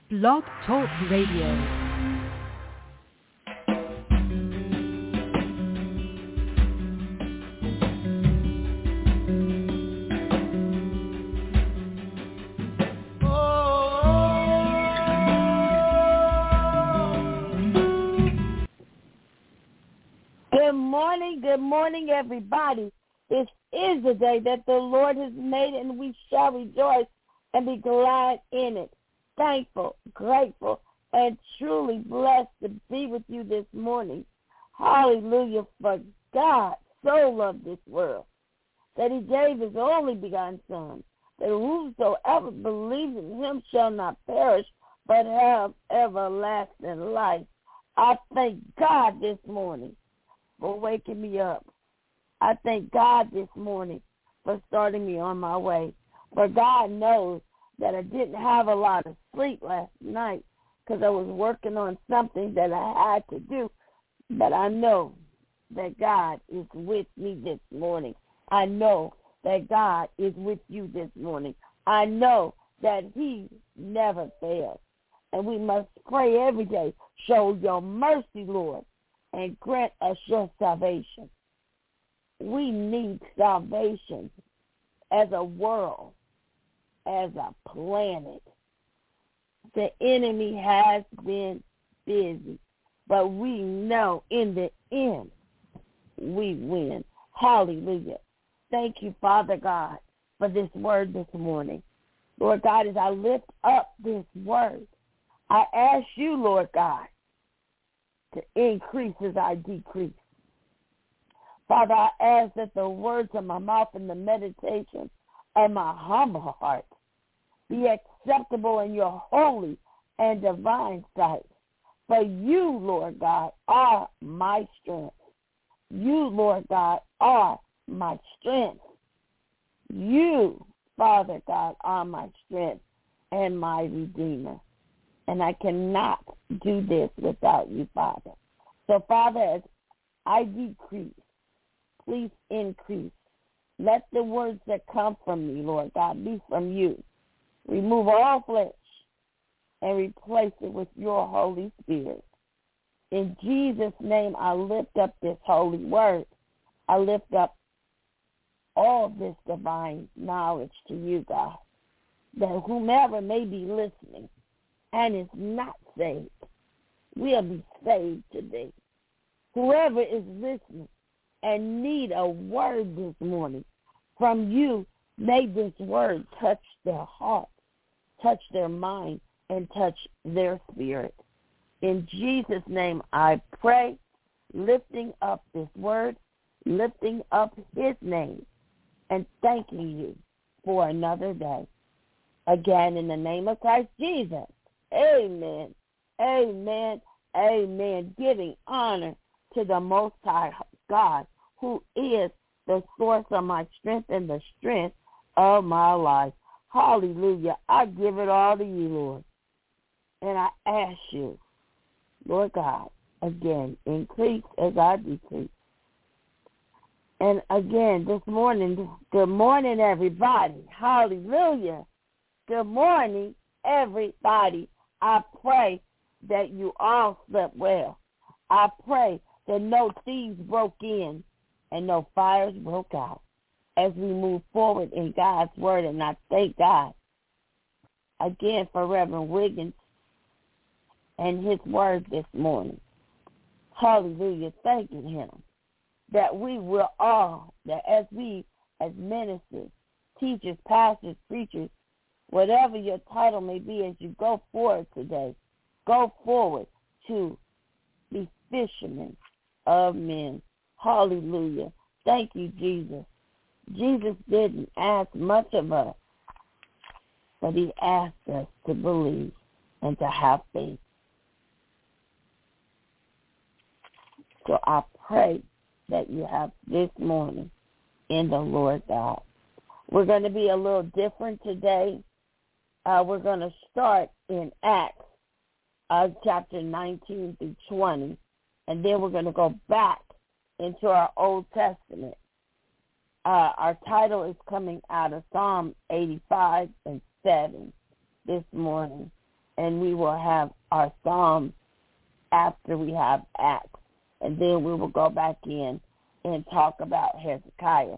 Blog Talk Radio. Good morning, everybody. This is the day that the Lord has made, and we shall rejoice and be glad in it. Thankful, grateful, and truly blessed to be with you this morning. Hallelujah, for God so loved this world that he gave his only begotten Son, that whosoever believes in him shall not perish, but have everlasting life. I thank God this morning for waking me up. I thank God this morning for starting me on my way. For God knows that I didn't have a lot of sleep last night because I was working on something that I had to do. But I know that God is with me this morning. I know that God is with you this morning. I know that he never fails. And we must pray every day. Show your mercy, Lord, and grant us your salvation. We need salvation as a world, as a planet. The enemy has been busy, but we know in the end we win. Hallelujah. Thank you, Father God, for this word this morning. Lord God, as I lift up this word, I ask you, Lord God, to increase as I decrease. Father, I ask that the words of my mouth and the meditation of my humble heart be acceptable in your holy and divine sight. For you, Lord God, are my strength. You, Lord God, are my strength. You, Father God, are my strength and my Redeemer. And I cannot do this without you, Father. So, Father, as I decrease, please increase. Let the words that come from me, Lord God, be from you. Remove all flesh and replace it with your Holy Spirit. In Jesus' name, I lift up this holy word. I lift up all this divine knowledge to you, God, that whomever may be listening and is not saved will be saved today. Whoever is listening and need a word this morning from you, may this word touch their heart, touch their mind, and touch their spirit. In Jesus' name I pray, lifting up this word, lifting up his name, and thanking you for another day. Again, in the name of Christ Jesus, amen, amen, amen, giving honor to the Most High God, who is the source of my strength and the strength of my life. Hallelujah. I give it all to you, Lord. And I ask you, Lord God, again, increase as I decrease. And again, this morning, good morning, everybody. Hallelujah. Good morning, everybody. I pray that you all slept well. I pray that no thieves broke in and no fires broke out as we move forward in God's word. And I thank God again for Reverend Wiggins and his word this morning. Hallelujah. Thanking him that we will all, that as we as ministers, teachers, pastors, preachers, whatever your title may be as you go forward today, go forward to be fishermen of men. Hallelujah. Thank you, Jesus. Jesus didn't ask much of us, but he asked us to believe and to have faith. So I pray that you have this morning in the Lord God. We're going to be a little different today. We're going to start in Acts chapter 19 through 20, and then we're going to go back into our Old Testament. Our title is coming out of Psalm 85 and 7 this morning. and we will have our Psalms after we have Acts. And then we will go back in and talk about Hezekiah.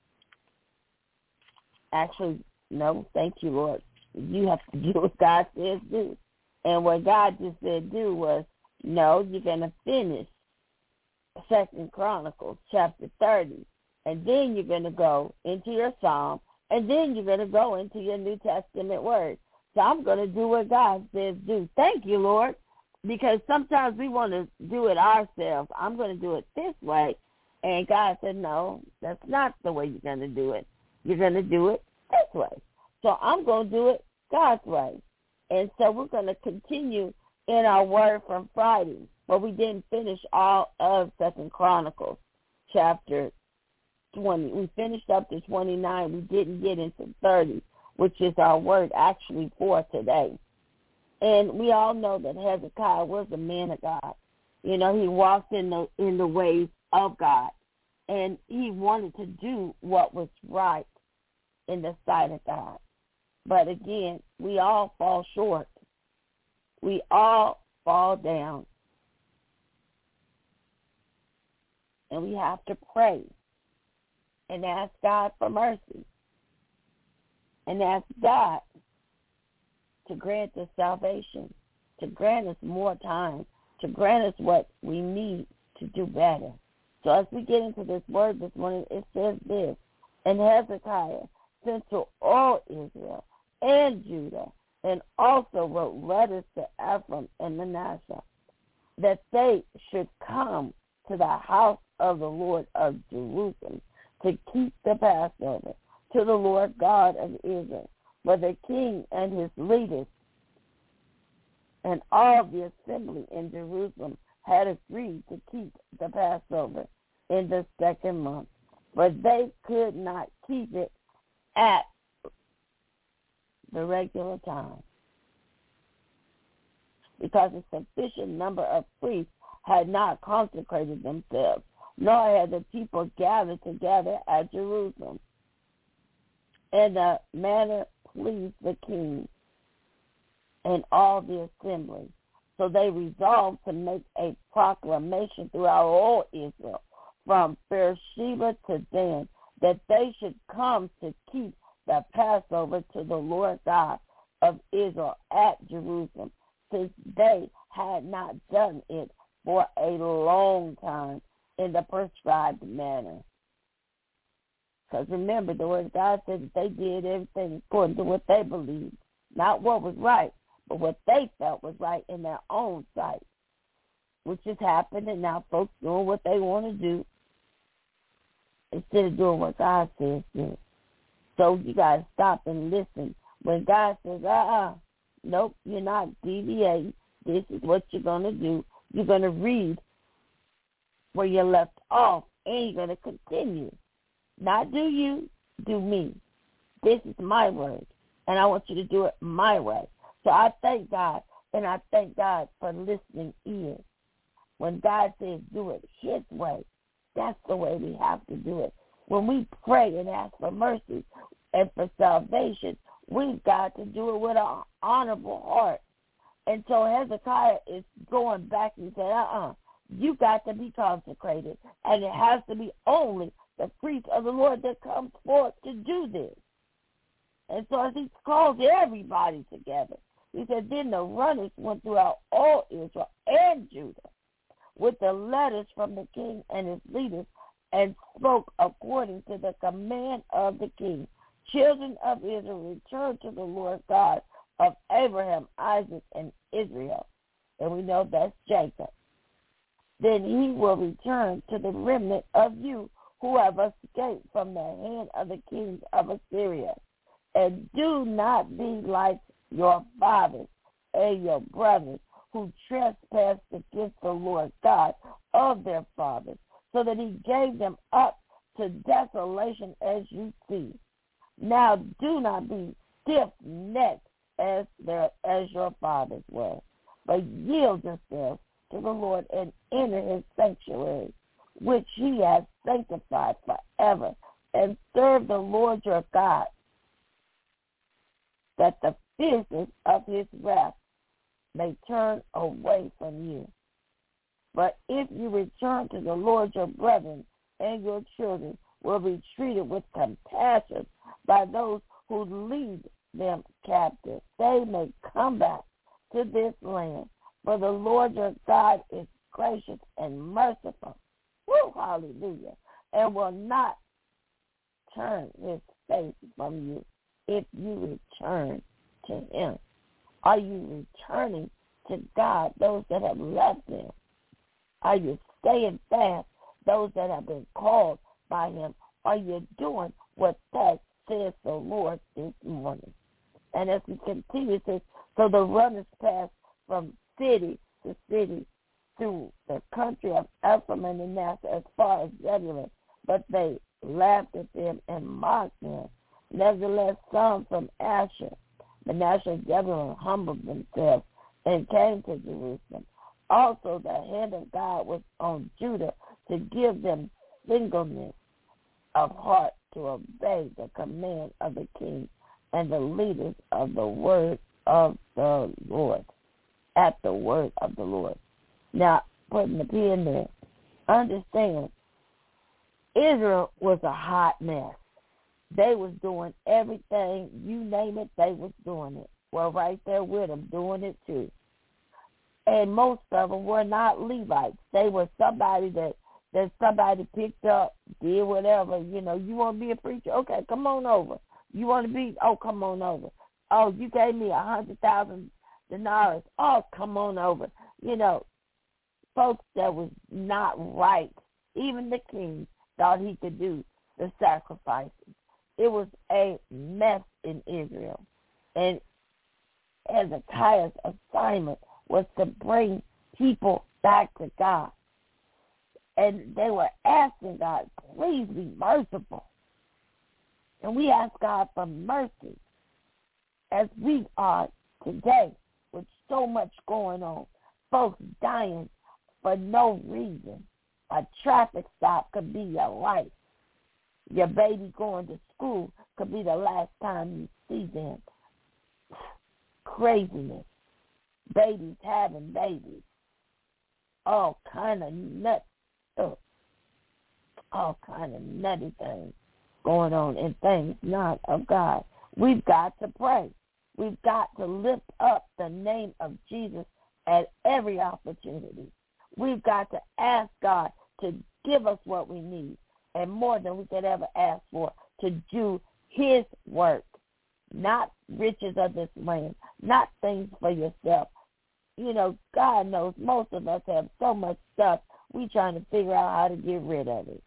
Actually, no, thank you, Lord. You have to do what God says do. And what God just said do was, no, you're going to finish 2 Chronicles chapter 30. And then you're going to go into your Psalm. And then you're going to go into your New Testament word. So I'm going to do what God says do. Thank you, Lord. Because sometimes we want to do it ourselves. I'm going to do it this way. And God said, no, that's not the way you're going to do it. You're going to do it this way. So I'm going to do it God's way. And so we're going to continue in our word from Friday. But we didn't finish all of 2 Chronicles chapter 20. We finished up to 29. We didn't get into 30, which is our word actually for today. And we all know that Hezekiah was a man of God. You know, he walked in the ways of God. And he wanted to do what was right in the sight of God. But again, we all fall short. We all fall down. And we have to pray and ask God for mercy. And ask God to grant us salvation, to grant us more time, to grant us what we need to do better. So as we get into this word this morning, it says this, and Hezekiah sent to all Israel and Judah, and also wrote letters to Ephraim and Manasseh, that they should come to the house of the Lord of Jerusalem to keep the Passover to the Lord God of Israel. For the king and his leaders and all the assembly in Jerusalem had agreed to keep the Passover in the second month, for they could not keep it at the regular time, because a sufficient number of priests had not consecrated themselves, nor had the people gathered together at Jerusalem. And the matter pleased the king and all the assembly. So they resolved to make a proclamation throughout all Israel, from Beersheba to Dan, that they should come to keep the Passover to the Lord God of Israel at Jerusalem, since they had not done it for a long time in the prescribed manner. Because remember, the word of God said that they did everything according to what they believed, not what was right, but what they felt was right in their own sight, which has happened, and now folks doing what they want to do instead of doing what God says do. So you got to stop and listen. When God says, nope, you're not deviating. This is what you're going to do. You're going to read where you left off, and you're going to continue. Not do you, do me. This is my word, and I want you to do it my way. So I thank God, and I thank God for listening ears. When God says do it his way, that's the way we have to do it. When we pray and ask for mercy and for salvation, we've got to do it with an honorable heart. And so Hezekiah is going back and saying, you got to be consecrated, and it has to be only the priest of the Lord that comes forth to do this. And so as he calls everybody together, he said, then the runners went throughout all Israel and Judah with the letters from the king and his leaders, and spoke according to the command of the king. Children of Israel, return to the Lord God of Abraham, Isaac, and Israel. And we know that's Jacob. Then he will return to the remnant of you who have escaped from the hand of the kings of Assyria. And do not be like your fathers and your brothers, who trespassed against the Lord God of their fathers, so that he gave them up to desolation, as you see. Now do not be stiff-necked as your fathers were, but yield yourselves to the Lord and enter his sanctuary, which he has sanctified forever, and serve the Lord your God, that the fierceness of his wrath may turn away from you. But if you return to the Lord, your brethren and your children will be treated with compassion by those who lead them captive. They may come back to this land, for the Lord your God is gracious and merciful. Woo, hallelujah. And will not turn his face from you if you return to him. Are you returning to God, those that have left him? Are you staying fast, those that have been called by him? Are you doing what thus says the Lord this morning? And as we continue, it says, so the runners passed from city to city through the country of Ephraim and Manasseh as far as Zebulun, but they laughed at them and mocked them. Nevertheless, some from Asher, Manasseh, and Zebulun humbled themselves and came to Jerusalem. Also, the hand of God was on Judah to give them singleness of heart to obey the command of the king and the leaders of the word of the Lord, at the word of the Lord. Now, putting the P in there, understand, Israel was a hot mess. They was doing everything, you name it, they was doing it. Well, right there with them, doing it too. And most of them were not Levites. They were somebody that somebody picked up, did whatever. You know, you want to be a preacher? Okay, come on over. You want to be? Oh, come on over. Oh, you gave me 100,000 dinars. Oh, come on over. You know, folks that was not right. Even the king thought he could do the sacrifices. It was a mess in Israel. And Hezekiah's assignment was to bring people back to God. And they were asking God, please be merciful. And we ask God for mercy as we are today with so much going on. Folks dying for no reason. A traffic stop could be your life. Your baby going to school could be the last time you see them. Craziness. Babies having babies. All kind of nuts. All kind of nutty things going on and things not of God. We've got to pray. We've got to lift up the name of Jesus at every opportunity. We've got to ask God to give us what we need and more than we could ever ask for to do his work, not riches of this land, not things for yourself. You know, God knows most of us have so much stuff, we trying to figure out how to get rid of it.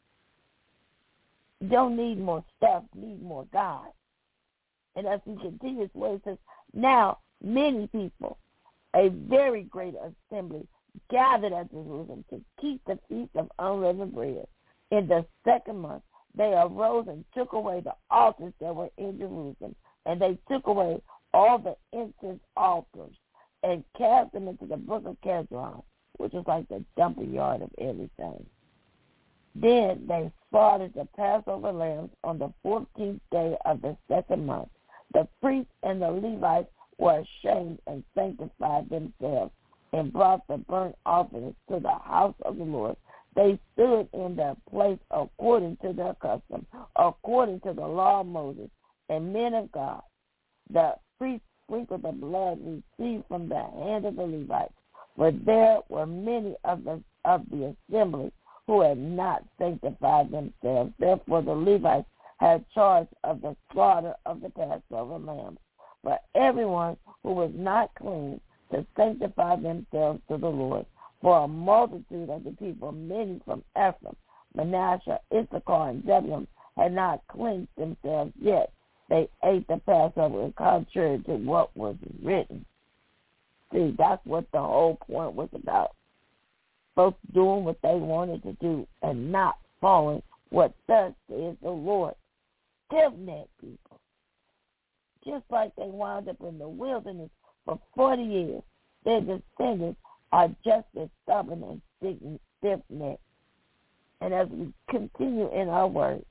Don't need more stuff, need more God. And as we continue, this way it says, now many people, a very great assembly, gathered at Jerusalem to keep the feast of unleavened bread. In the second month, they arose and took away the altars that were in Jerusalem, and they took away all the incense altars and cast them into the brook of Kidron, which is like the dumping yard of everything. Then they slaughtered the Passover lambs on the 14th day of the second month. The priests and the Levites were ashamed and sanctified themselves and brought the burnt offerings to the house of the Lord. They stood in their place according to their custom, according to the law of Moses, and men of God. The priests sprinkled the blood received from the hand of the Levites, for there were many of the assembly who had not sanctified themselves. Therefore the Levites had charge of the slaughter of the Passover lambs. For everyone who was not clean to sanctify themselves to the Lord. For a multitude of the people, many from Ephraim, Manasseh, Issachar, and Zebulun, had not cleansed themselves yet. They ate the Passover contrary to what was written. See, that's what the whole point was about. Folks doing what they wanted to do and not following what thus says the Lord. Stiff-necked people. Just like they wound up in the wilderness for 40 years, their descendants are just as stubborn and stiff-necked. And as we continue in our word,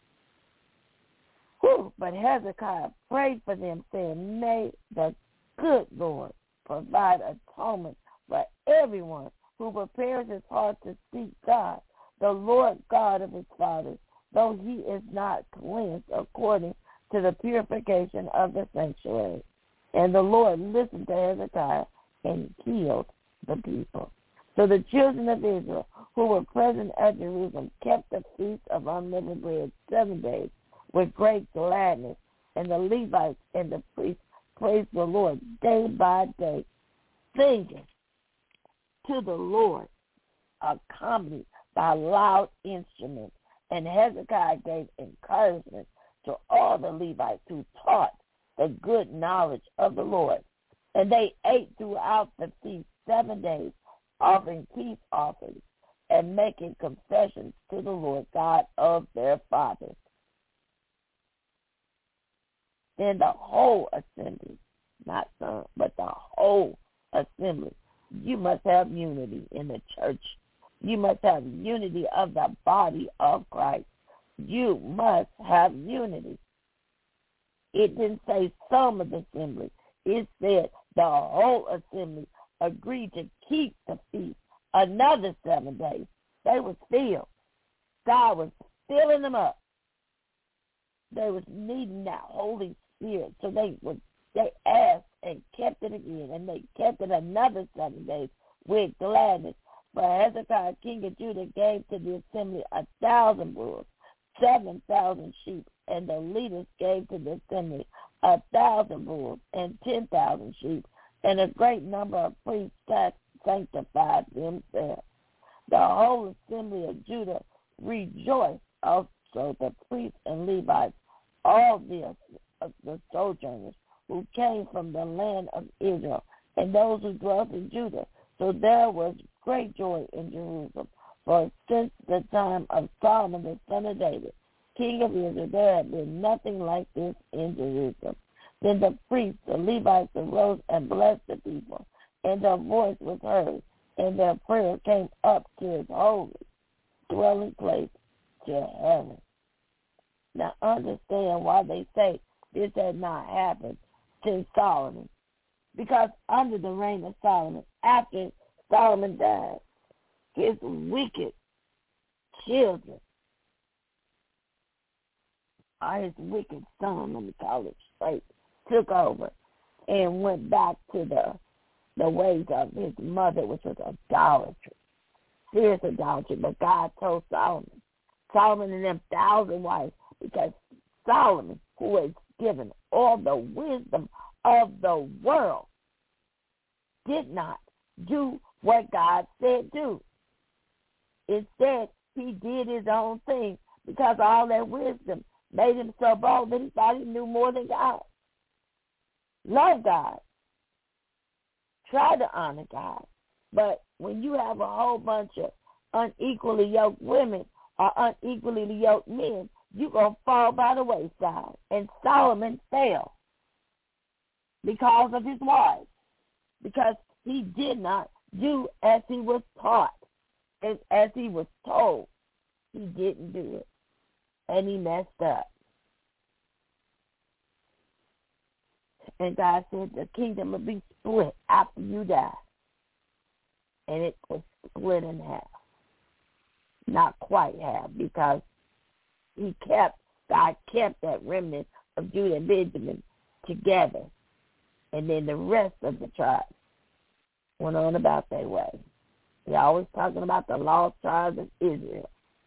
but Hezekiah prayed for them, saying, may the good Lord provide atonement for everyone who prepares his heart to seek God, the Lord God of his fathers, though he is not cleansed according to the purification of the sanctuary. And the Lord listened to Hezekiah and healed the people. So the children of Israel who were present at Jerusalem kept the feast of unleavened bread 7 days with great gladness, and the Levites and the priests praised the Lord day by day, singing to the Lord, accompanied by loud instruments. And Hezekiah gave encouragement to all the Levites who taught the good knowledge of the Lord. And they ate throughout the feast 7 days, offering peace offerings and making confessions to the Lord God of their fathers. Then the whole assembly, not some, but the whole assembly, you must have unity in the church. You must have unity of the body of Christ. You must have unity. It didn't say some of the assembly. It said the whole assembly agreed to keep the feast another 7 days. They was filled. God was filling them up. They was needing that Holy Spirit. So they asked and kept it again, and they kept it another 7 days with gladness. For Hezekiah, king of Judah, gave to the assembly 1,000 bulls, 7,000 sheep, and the leaders gave to the assembly 1,000 bulls and 10,000 sheep, and a great number of priests sanctified themselves. The whole assembly of Judah rejoiced, also the priests and Levites, all the sojourners who came from the land of Israel, and those who dwelt in Judah. So there was great joy in Jerusalem. For since the time of Solomon the son of David, king of Israel, there had been nothing like this in Jerusalem. Then the priests, the Levites, arose and blessed the people, and their voice was heard, and their prayer came up to his holy dwelling place, to heaven. Now understand why they say this had not happened since Solomon. Because under the reign of Solomon, after Solomon died, his wicked children, or his wicked son, let me call it straight, took over and went back to the ways of his mother, which was idolatry, serious idolatry. But God told Solomon and them 1,000 wives, because Solomon, who was given all the wisdom of the world, did not do what God said do. Instead, he did his own thing because all that wisdom made him so bold that he thought he knew more than God. Love God. Try to honor God. But when you have a whole bunch of unequally yoked women or unequally yoked men, you're going to fall by the wayside. And Solomon fell because of his wives, because he did not do as he was taught, as he was told. He didn't do it, and he messed up. And God said the kingdom will be split after you die. And it was split in half. Not quite half, because God kept that remnant of Judah and Benjamin together. And then the rest of the tribes went on about their way. We're always talking about the lost tribes of Israel.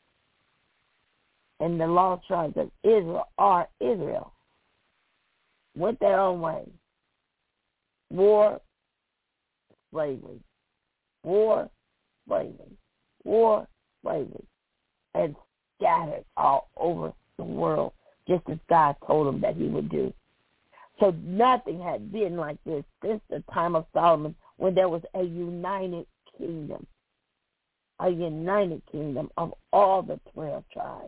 And the lost tribes of Israel are Israel. Went their own way. War, slavery. War, slavery. War, slavery. And scattered all over the world, just as God told them that he would do. So nothing had been like this since the time of Solomon, when there was a united kingdom of all the 12 tribes.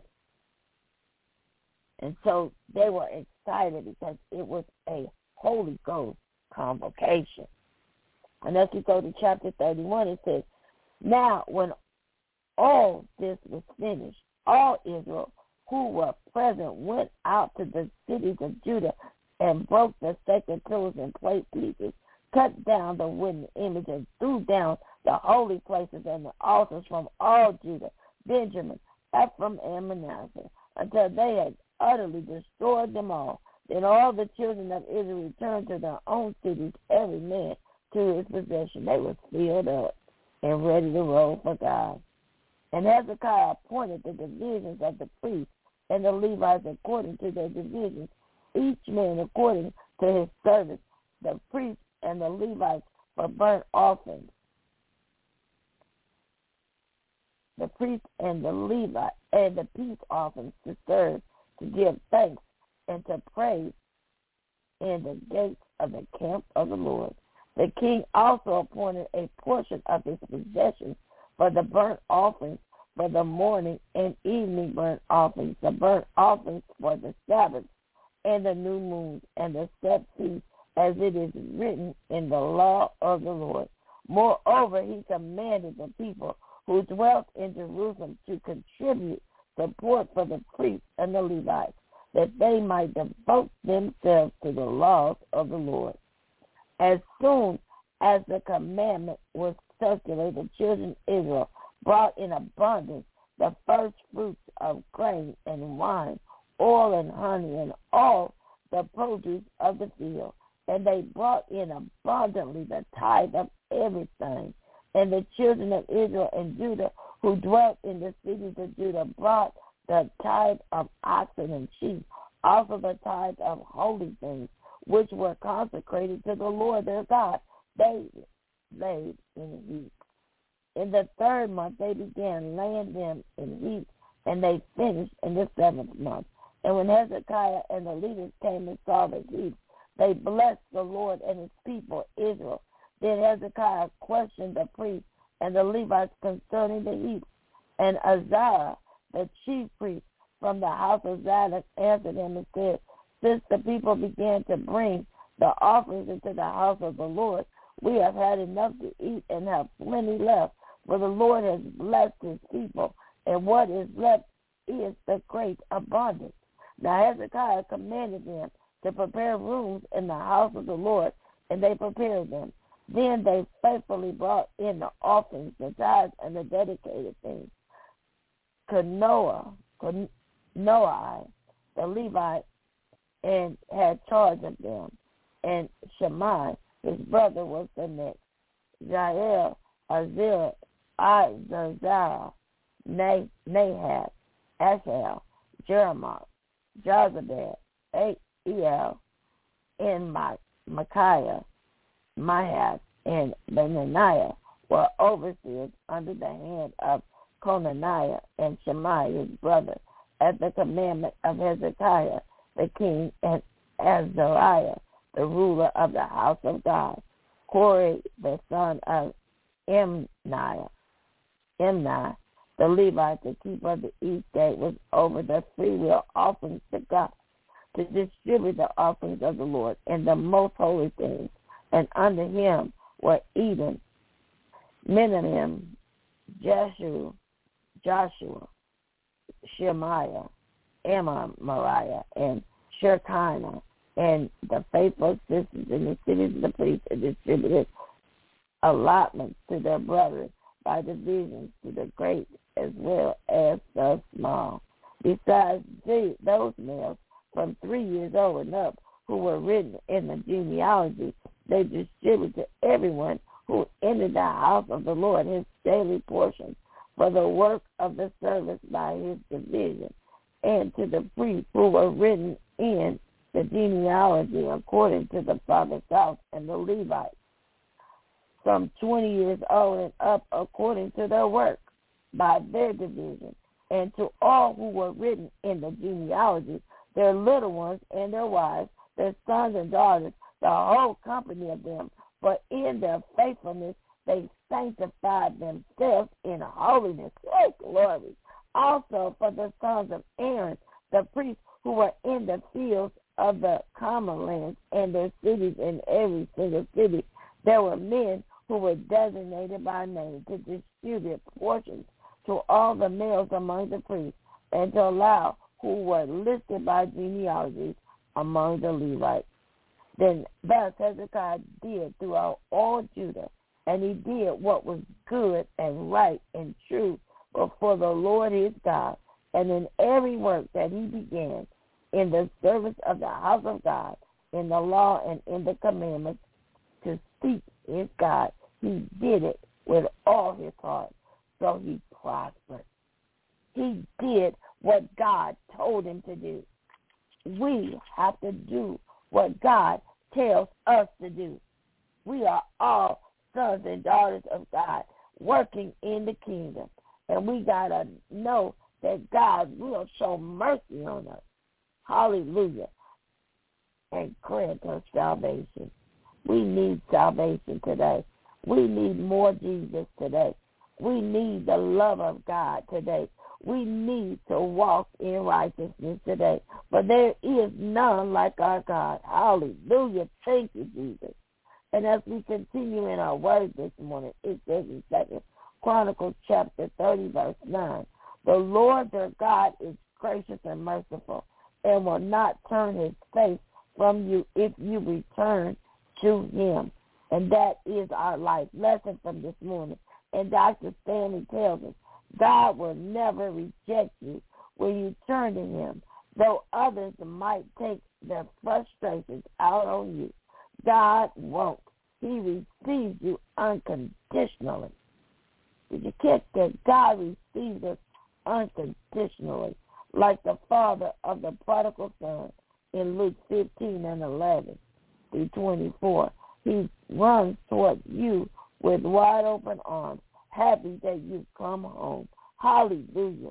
And so they were excited because it was a Holy Ghost convocation. And as we go to chapter 31, it says, now when all this was finished, all Israel who were present went out to the cities of Judah and broke the sacred pillars and plate pieces cut down the wooden image and threw down the holy places and the altars from all Judah, Benjamin, Ephraim, and Manasseh, until they had utterly destroyed them all. Then all the children of Israel returned to their own cities, every man to his possession. They were filled up and ready to roll for God. And Hezekiah appointed the divisions of the priests and the Levites according to their divisions, each man according to his service, the priests and the Levites for burnt offerings. The priests and the Levites and the peace offerings to serve, to give thanks, and to praise in the gates of the camp of the Lord. The king also appointed a portion of his possessions for the burnt offerings, for the morning and evening burnt offerings, the burnt offerings for the Sabbath and the new moons and the set feasts, as it is written in the law of the Lord. Moreover, he commanded the people who dwelt in Jerusalem to contribute support for the priests and the Levites, that they might devote themselves to the laws of the Lord. As soon as the commandment was circulated, the children of Israel brought in abundance the first fruits of grain and wine, oil and honey, and all the produce of the field. And they brought in abundantly the tithe of everything. And the children of Israel and Judah who dwelt in the cities of Judah brought the tithe of oxen and sheep, also the tithe of holy things, which were consecrated to the Lord their God. They laid in heaps. In the 3rd month they began laying them in heaps, and they finished in the 7th month. And when Hezekiah and the leaders came and saw the heaps, they blessed the Lord and his people, Israel. Then Hezekiah questioned the priests and the Levites concerning the heaps. And Azariah, the chief priest from the house of Zadok, answered him and said, since the people began to bring the offerings into the house of the Lord, we have had enough to eat and have plenty left, for the Lord has blessed his people, and what is left is the great abundance. Now Hezekiah commanded them to prepare rooms in the house of the Lord, and they prepared them. Then they faithfully brought in the offerings, the tithes, and the dedicated things. Noah, the Levite, and had charge of them. And Shammai, his brother, was the next. Jael, Azir, Azariah, Nahath, Ashel, Jeremiah, Jozabad, Eel, and Micaiah, Mahath, and Benaniah were overseers under the hand of Conaniah and Shammai, his brother, at the commandment of Hezekiah, the king, and Azariah, the ruler of the house of God. Corey, the son of Imni, the Levite, the keeper of the east gate, was over the freewill offerings to God, to distribute the offerings of the Lord and the most holy things. And under him were Eden, Menahem, Joshua, Shemaiah, Amariah, and Shekinah, and the faithful sisters in the cities of the priests, and distributed allotments to their brothers by divisions, to the great as well as the small. Besides those males from 3 years old and up who were written in the genealogy, they distributed to everyone who entered the house of the Lord his daily portion for the work of the service by his division, and to the priests who were written in the genealogy according to the father's house, and the Levites from 20 years old and up according to their work by their division, and to all who were written in the genealogy, their little ones and their wives, their sons and daughters, the whole company of them, for in their faithfulness they sanctified themselves in holiness. Oh, glory. Also for the sons of Aaron, the priests who were in the fields of the common lands and their cities, in every single city, there were men who were designated by name to distribute portions to all the males among the priests, and to allow who were listed by genealogies among the Levites. Then thus Hezekiah did throughout all Judah, and he did what was good and right and true before the Lord his God, and in every work that he began, in the service of the house of God, in the law and in the commandments, to seek his God, he did it with all his heart, so he prospered. He did what God told him to do. We have to do what God tells us to do. We are all sons and daughters of God working in the kingdom, and we got to know that God will show mercy on us. Hallelujah. And grant us salvation. We need salvation today. We need more Jesus today. We need the love of God today. We need to walk in righteousness today. But there is none like our God. Hallelujah. Thank you, Jesus. And as we continue in our word this morning, it says in 2 Chronicles chapter 30, verse 9, the Lord their God is gracious and merciful, and will not turn his face from you if you return to him. And that is our life lesson from this morning. And Dr. Stanley tells us, God will never reject you when you turn to him, though others might take their frustrations out on you. God won't. He receives you unconditionally. Did you catch that? God receives us unconditionally, like the father of the prodigal son in Luke 15 and 11 through 24. He runs toward you with wide open arms, happy that you've come home. Hallelujah.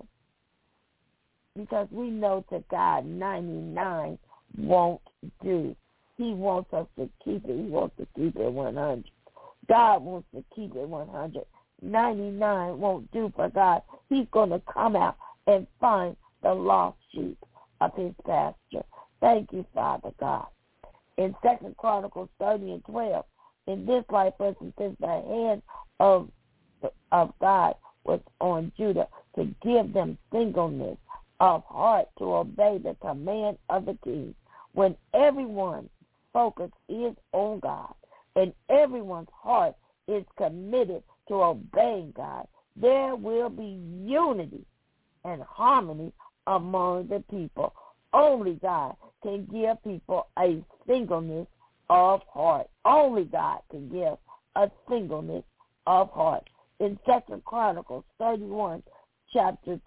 Because we know to God 99 won't do. He wants us to keep it. He wants to keep it 100. God wants to keep it 100. 99 won't do for God. He's going to come out and find the lost sheep of his pasture. Thank you, Father God. In 2 Chronicles 30 and 12, in this life person says the hand of God was on Judah to give them singleness of heart to obey the command of the king. When everyone's focus is on God and everyone's heart is committed to obeying God, there will be unity and harmony among the people. Only God can give people a singleness of heart. Only God can give a singleness of heart. In 2 Chronicles 31, chapter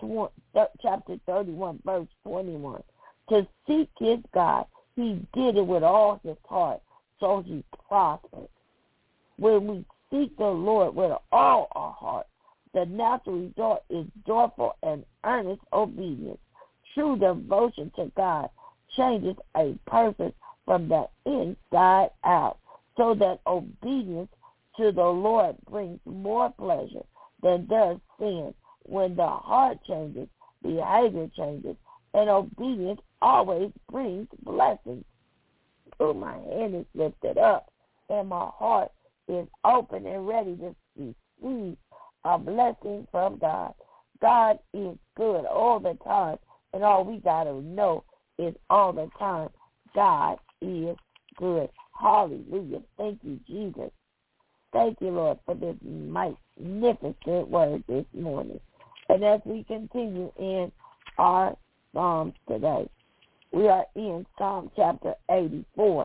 31, verse 21, to seek his God, he did it with all his heart, so he prospered. When we seek the Lord with all our heart, the natural result is joyful and earnest obedience. True devotion to God changes a person from the inside out, so that obedience to the Lord brings more pleasure than does sin. When the heart changes, behavior changes, and obedience always brings blessings. Oh, my hand is lifted up, and my heart is open and ready to receive a blessing from God. God is good all the time, and all we got to know is all the time God is good. Hallelujah. Thank you, Jesus. Thank you, Lord, for this magnificent word this morning. And as we continue in our Psalms today, we are in Psalm chapter 84.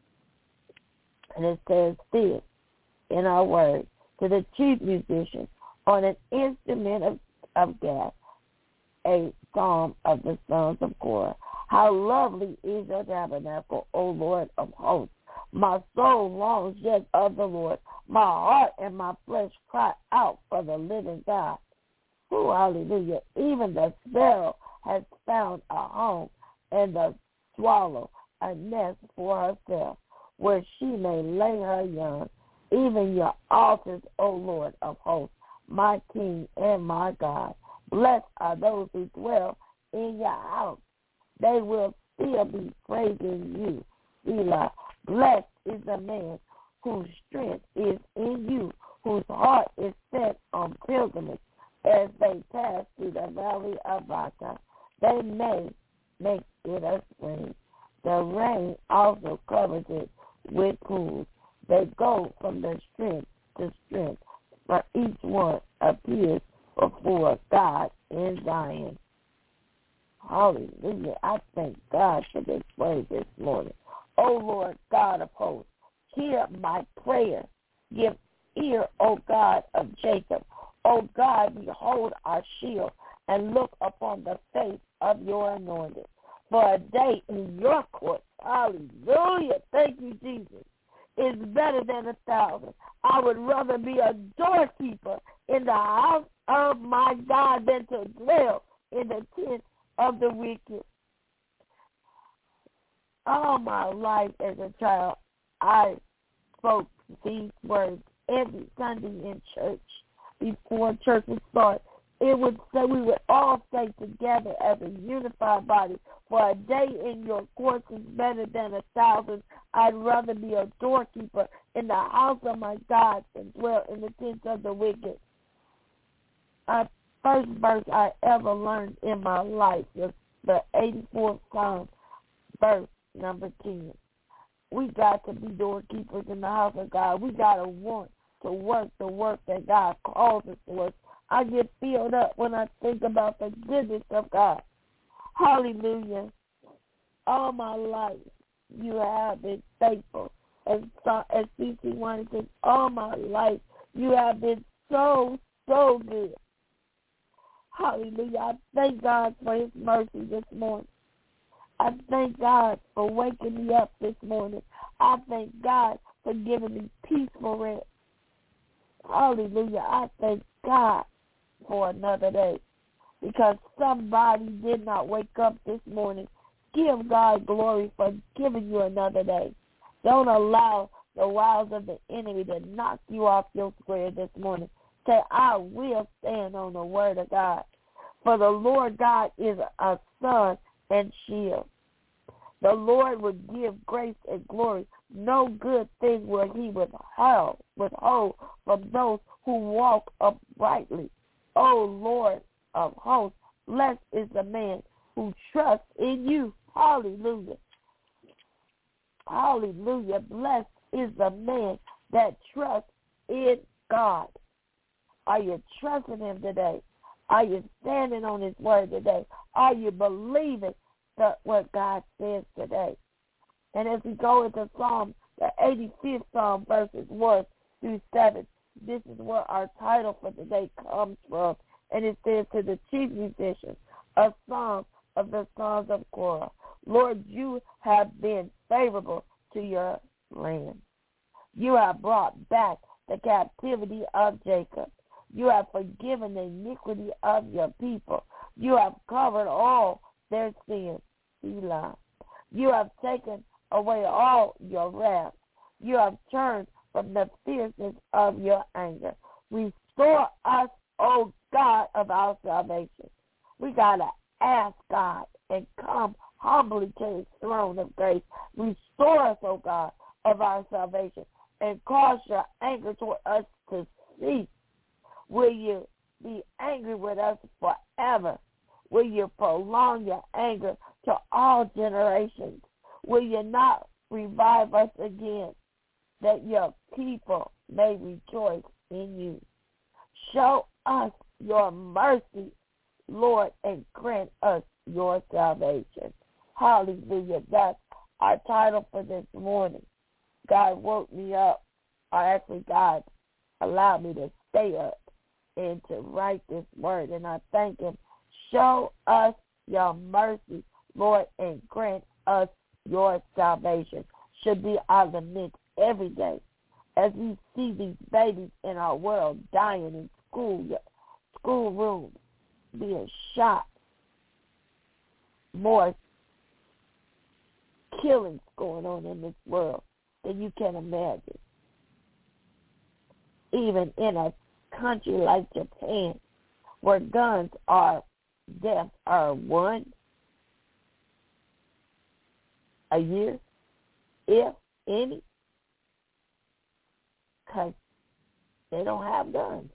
And it says this in our word, to the chief musician on an instrument of gas, a psalm of the sons of Korah. How lovely is your tabernacle, O Lord of hosts. My soul longs yet of the Lord. My heart and my flesh cry out for the living God. Oh, hallelujah. Even the sparrow has found a home, and the swallow a nest for herself, where she may lay her young. Even your altars, O Lord of hosts, my King and my God. Blessed are those who dwell in your house. They will still be praising you. Selah. Blessed is the man whose strength is in you, whose heart is set on pilgrimage as they pass through the valley of Baca. They may make it a spring. The rain also covers it to strength for each one appears before God in Zion. Hallelujah. I thank God for this word this morning. O Lord God of hosts, hear my prayer. Give ear, O God of Jacob. O God, behold our shield, and look upon the face of your anointed. For a day in your courts, hallelujah, thank you, Jesus, is better than 1,000. I would rather be a doorkeeper in the house of my God than to dwell in the tent of the wicked. All my life as a child, I spoke these words every Sunday in church. Before church would start, it would say we would all stay together as a unified body. For a day in your courts is better than 1,000. I'd rather be a doorkeeper in the house of my God than dwell in the tents of the wicked. The first verse I ever learned in my life was the 84th Psalm, verse number 10. We got to be doorkeepers in the house of God. We got to want to work the work that God calls us to work. I get filled up when I think about the goodness of God. Hallelujah. All my life, you have been faithful. As C.C. Winans says, all my life, you have been so, so good. Hallelujah. I thank God for his mercy this morning. I thank God for waking me up this morning. I thank God for giving me peaceful rest. Hallelujah. I thank God for another day because somebody did not wake up this morning. Give God glory for giving you another day. Don't allow the wiles of the enemy to knock you off your square this morning. Say, I will stand on the word of God. For the Lord God is a sun and shield. The Lord will give grace and glory. No good thing will he withhold from those who walk uprightly. O Lord of hosts, blessed is the man who trusts in you. Hallelujah. Hallelujah. Blessed is the man that trusts in God. Are you trusting him today? Are you standing on his word today? Are you believing what God says today? And as we go into Psalm, the 85th Psalm, verses 1 through 7, this is where our title for today comes from. And it says, to the chief musicians, a psalm of the sons of Korah. Lord, you have been favorable to your land. You have brought back the captivity of Jacob. You have forgiven the iniquity of your people. You have covered all their sins. Selah. You have taken away all your wrath. You have turned from the fierceness of your anger. Restore us, O God of our salvation. We got to ask God and come humbly to his throne of grace. Restore us, O God of our salvation, and cause your anger toward us to cease. Will you be angry with us forever? Will you prolong your anger to all generations? Will you not revive us again, that your people may rejoice in you? Show us your mercy, Lord, and grant us your salvation. Hallelujah. That's our title for this morning. God woke me up, or actually God allowed me to stay up and to write this word, and I thank him. Show us your mercy, Lord, and grant us your salvation. Should be our lament every day as we see these babies in our world dying in schoolrooms, being shot, more killings going on in this world than you can imagine. Even in a country like Japan, where deaths are 1 a year, if any, because they don't have guns.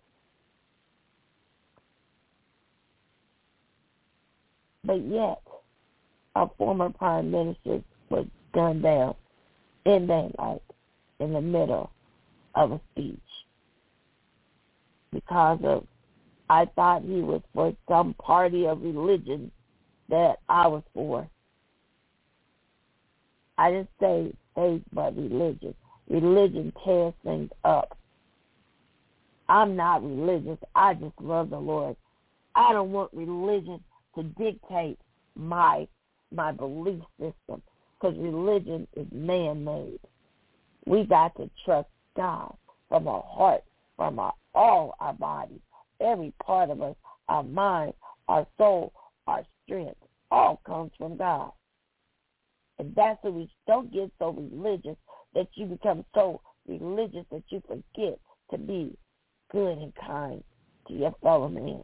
But yet, a former prime minister was gunned down in daylight in the middle of a speech. because of I thought he was for some party of religion that I was for. I didn't say faith, but religion. Religion tears things up. I'm not religious. I just love the Lord. I don't want religion to dictate my belief system, because religion is man-made. We got to trust God from our heart, from all our bodies, every part of us, our mind, our soul, our strength, all comes from God. And that's what we don't get so religious that you become so religious that you forget to be good and kind to your fellow man.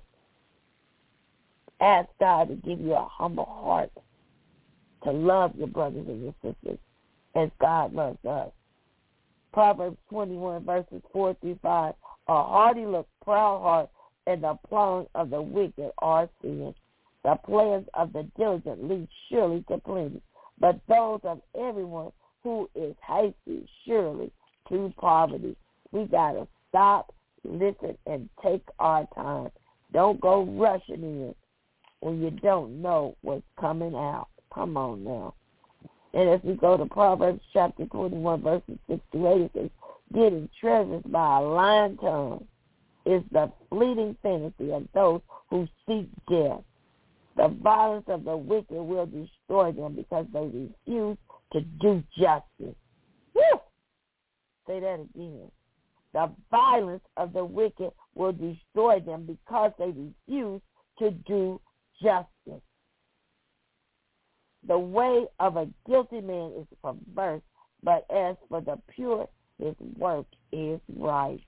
Ask God to give you a humble heart to love your brothers and your sisters as God loves us. Proverbs 21, verses 4 through 5. A haughty look, proud heart, and the plowing of the wicked are sin. The plans of the diligent lead surely to plenty, but those of everyone who is hasty surely to poverty. We got to stop, listen, and take our time. Don't go rushing in when you don't know what's coming out. Come on now. And as we go to Proverbs chapter 21, verses 6 to 8, it says, getting treasures by a lying tongue is the fleeting fantasy of those who seek death. The violence of the wicked will destroy them because they refuse to do justice. Woo! Say that again. The violence of the wicked will destroy them because they refuse to do justice. The way of a guilty man is perverse, but as for the pure, his work is right.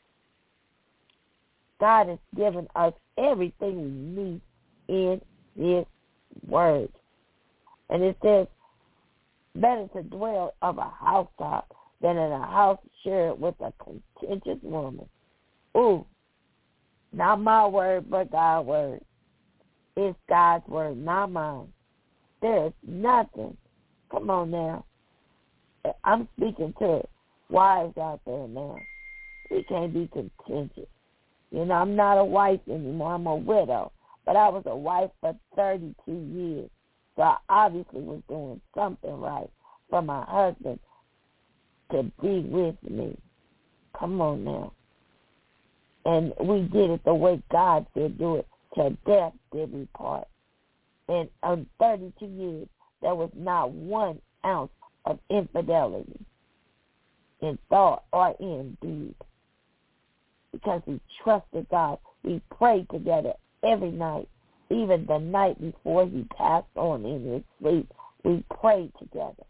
God has given us everything we need in His word. And it says, better to dwell of a housetop than in a house shared with a contentious woman. Ooh, not my word, but God's word. It's God's word, not mine. There is nothing. Come on now. I'm speaking to wives out there now. We can't be contentious. You know, I'm not a wife anymore. I'm a widow. But I was a wife for 32 years. So I obviously was doing something right for my husband to be with me. Come on now. And we did it the way God said do it. To death did we part. And in 32 years, there was not 1 ounce of infidelity in thought or in deed. Because we trusted God. We prayed together every night. Even the night before he passed on in his sleep, we prayed together.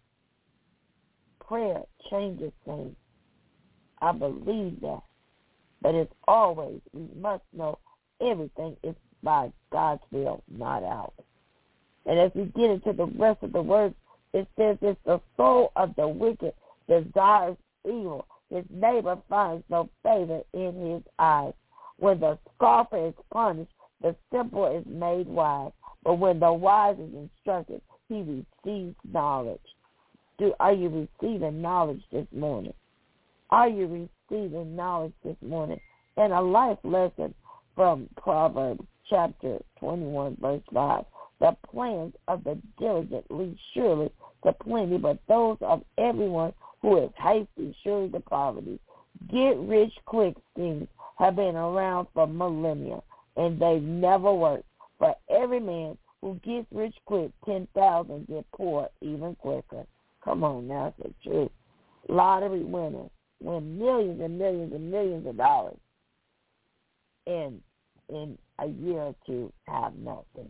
Prayer changes things. I believe that. But as always, we must know everything is by God's will, not ours. And as we get into the rest of the words, it says, if the soul of the wicked desires evil, his neighbor finds no favor in his eyes. When the scoffer is punished, the simple is made wise. But when the wise is instructed, he receives knowledge. Are you receiving knowledge this morning? Are you receiving knowledge this morning? And a life lesson from Proverbs chapter 21, verse 5. The plans of the diligent lead surely to plenty, but those of everyone who is hasty surely to poverty. Get rich quick schemes have been around for millennia, and they've never worked. For every man who gets rich quick, 10,000 get poor even quicker. Come on now, it's the truth. Lottery winners win millions and millions and millions of dollars, and in a year or two have nothing.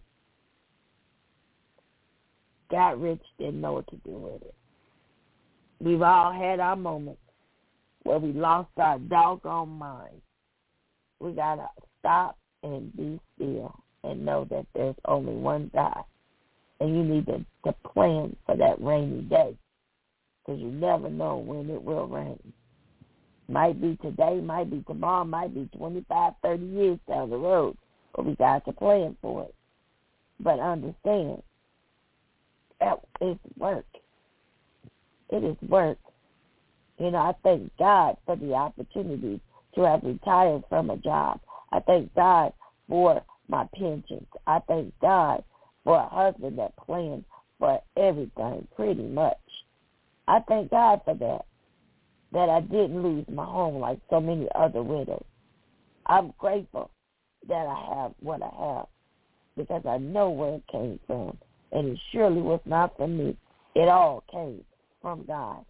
Got rich, didn't know what to do with it. We've all had our moments where we lost our doggone mind. We got to stop and be still and know that there's only one God. And you need to plan for that rainy day, because you never know when it will rain. Might be today, might be tomorrow, might be 25, 30 years down the road, but we got to plan for it. But understand, it's work. It is work. You know, I thank God for the opportunity to have retired from a job. I thank God for my pensions. I thank God for a husband that plans for everything pretty much. I thank God for that I didn't lose my home like so many other widows. I'm grateful that I have what I have because I know where it came from, and it surely was not from me. It all came from God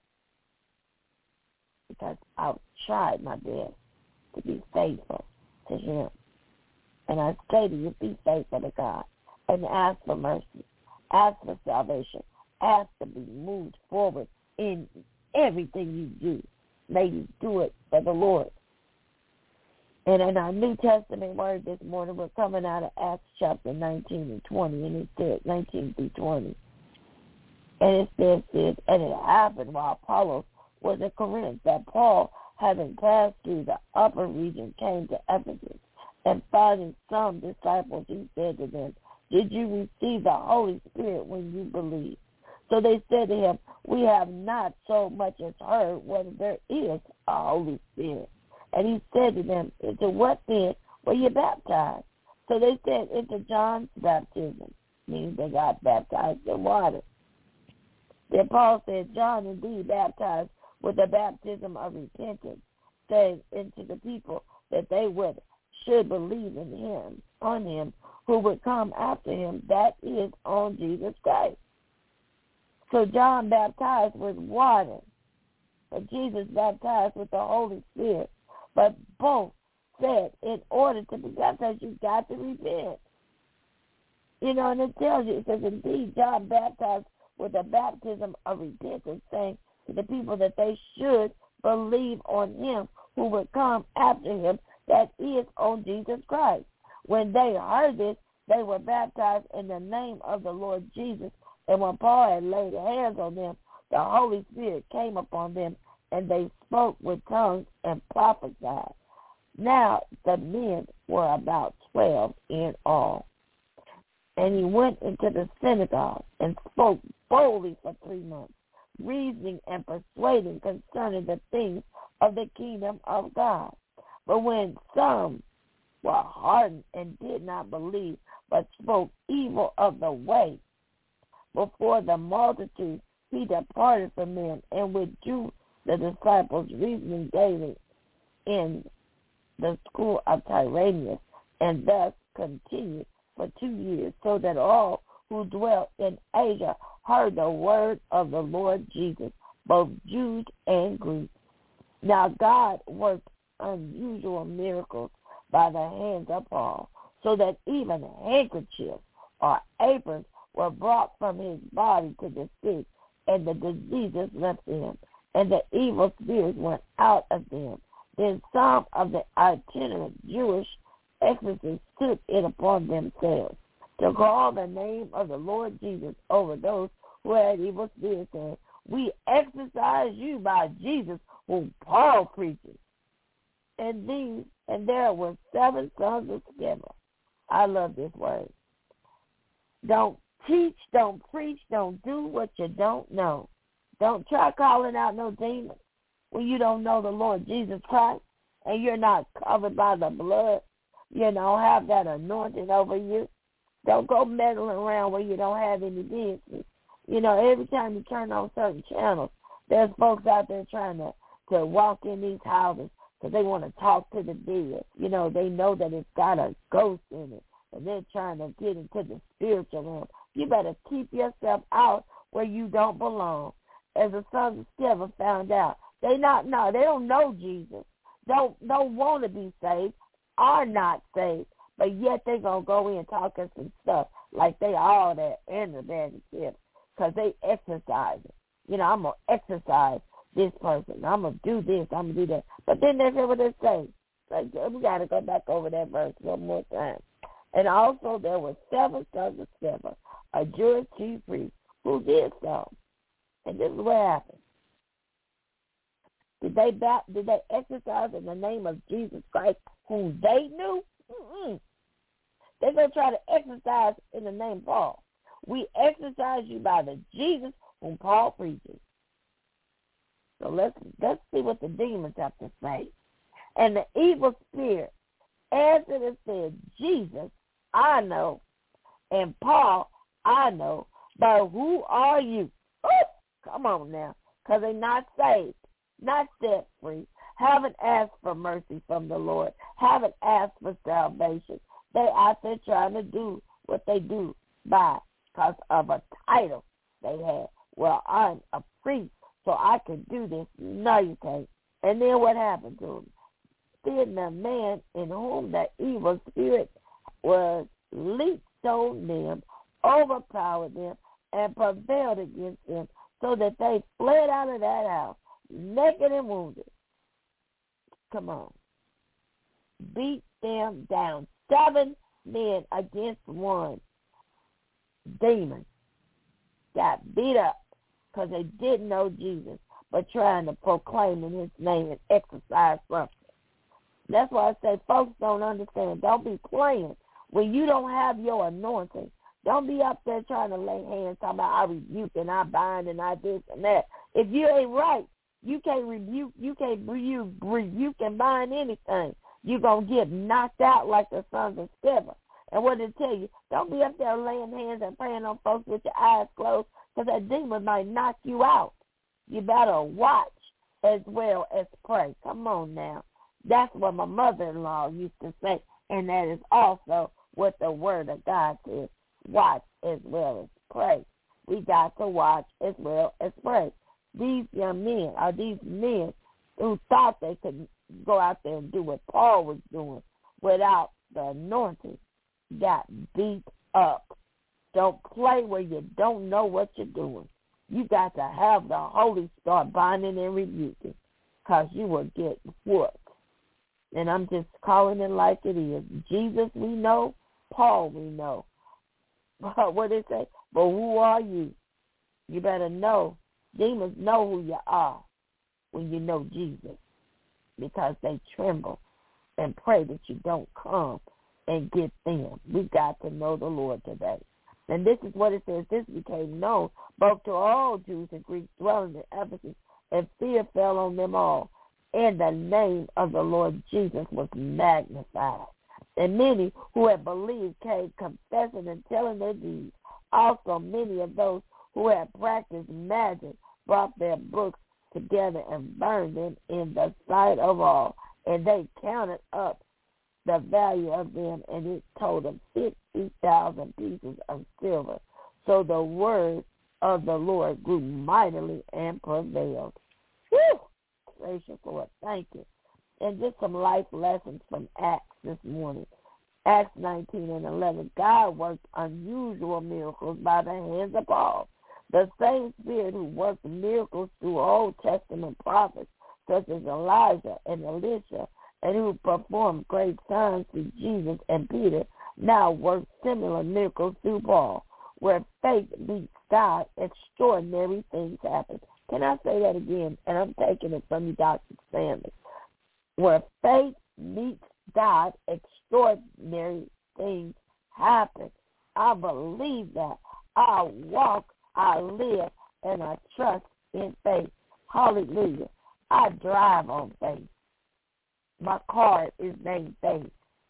because I've tried my best to be faithful to Him. And I say to you, be faithful to God and ask for mercy, ask for salvation, ask to be moved forward in everything you do. May you do it for the Lord. And in our New Testament word this morning, we're coming out of Acts chapter 19 and 20, and it says 19 through 20. And it says this, and it happened while Apollos was at Corinth that Paul, having passed through the upper region, came to Ephesus. And finding some disciples, he said to them, did you receive the Holy Spirit when you believed? So they said to him, we have not so much as heard whether there is a Holy Spirit. And he said to them, into what then were you baptized? So they said, into John's baptism, meaning they got baptized in water. Then Paul said, John indeed baptized with the baptism of repentance, saying unto the people that they should believe in him, on him who would come after him, that is, on Jesus Christ. So John baptized with water, but Jesus baptized with the Holy Spirit. But both said, in order to be baptized, you've got to repent. And it tells you, it says, indeed, John baptized with a baptism of repentance, saying to the people that they should believe on him who would come after him, that is, on Jesus Christ. When they heard this, they were baptized in the name of the Lord Jesus. And when Paul had laid hands on them, the Holy Spirit came upon them, and they spoke with tongues and prophesied. Now the men were about 12 in all. And he went into the synagogue and spoke boldly for 3 months, reasoning and persuading concerning the things of the kingdom of God. But when some were hardened and did not believe, but spoke evil of the way before the multitude, he departed from them and withdrew the disciples, reasoning daily in the school of Tyrannus, and thus continued for 2 years, so that all who dwelt in Asia heard the word of the Lord Jesus, both Jews and Greeks. Now God worked unusual miracles by the hands of Paul, so that even handkerchiefs or aprons were brought from his body to the sick, and the diseases left them, and the evil spirits went out of them. Then some of the itinerant Jewish exorcists took it upon themselves to call the name of the Lord Jesus over those who had evil spirits, saying, we exorcise you by Jesus whom Paul preaches. And there were 7 sons of Sceva. I love this word. Don't teach, don't preach, don't do what you don't know. Don't try calling out no demons when you don't know the Lord Jesus Christ and you're not covered by the blood. Have that anointing over you. Don't go meddling around where you don't have any business. Every time you turn on certain channels, there's folks out there trying to walk in these houses because they want to talk to the dead. They know that it's got a ghost in it, and they're trying to get into the spiritual realm. You better keep yourself out where you don't belong. As the sons of Sceva found out, they don't know Jesus, don't want to be saved, are not saved, but yet they're going to go in talking some stuff like they all that in the bad ship because they exercise it. I'm going to exercise this person. I'm going to do this. I'm going to do that. But then they say what they say. We got to go back over that verse one more time. And also there were 7 sons of Sceva, a Jewish chief priest, who did so. And this is what happened. Did they exercise in the name of Jesus Christ, whom they knew? They're going to try to exercise in the name of Paul. We exercise you by the Jesus whom Paul preaches. So let's see what the demons have to say. And the evil spirit answered and said, Jesus, I know, and Paul, I know, but who are you? Oh, come on now, because they're not saved, not set free, haven't asked for mercy from the Lord, haven't asked for salvation. They out there trying to do what they do because of a title they have. Well, I'm a priest, so I can do this. No, you can't. And then what happened to him? Then the man in whom the evil spirit was leaped on them, overpowered them, and prevailed against them, so that they fled out of that house, naked and wounded. Come on. Beat them down. 7 men against 1. Demons got beat up because they didn't know Jesus, but trying to proclaim in his name and exercise something. That's why I say folks don't understand. Don't be playing when you don't have your anointing. Don't be up there trying to lay hands, talking about I rebuke and I bind and I this and that. If you ain't right, you can't rebuke and bind anything. You're going to get knocked out like the sons of Sceva. And what did it tell you? Don't be up there laying hands and praying on folks with your eyes closed, because that demon might knock you out. You better watch as well as pray. Come on now. That's what my mother-in-law used to say, and that is also what the Word of God says. Watch as well as pray. We got to watch as well as pray. These young men are these men who thought they could go out there and do what Paul was doing without the anointing, got beat up. Don't play where you don't know what you're doing. You got to have the Holy Spirit binding and rebuking, because you will get whooped. And I'm just calling it like it is. Jesus we know, Paul we know. But what did it say? But who are you? You better know. Demons know who you are when you know Jesus, because they tremble and pray that you don't come and get them. We got to know the Lord today. And this is what it says. This became known both to all Jews and Greeks dwelling in Ephesus, and fear fell on them all. And the name of the Lord Jesus was magnified. And many who had believed came confessing and telling their deeds. Also many of those who had practiced magic brought their books together and burned them in the sight of all. And they counted up the value of them, and it totaled 50,000 pieces of silver. So the word of the Lord grew mightily and prevailed. Whew! Gracious Lord, thank you. And just some life lessons from Acts this morning. Acts 19 and 11. God worked unusual miracles by the hands of Paul. The same Spirit who worked miracles through Old Testament prophets such as Elijah and Elisha, and who performed great signs through Jesus and Peter, now works similar miracles through Paul. Where faith meets God, extraordinary things happen. Can I say that again? And I'm taking it from you, Dr. Stanley. Where faith meets God, extraordinary things happen. I believe that. I walk, I live, and I trust in faith. Hallelujah. I drive on faith. My car is named Faith.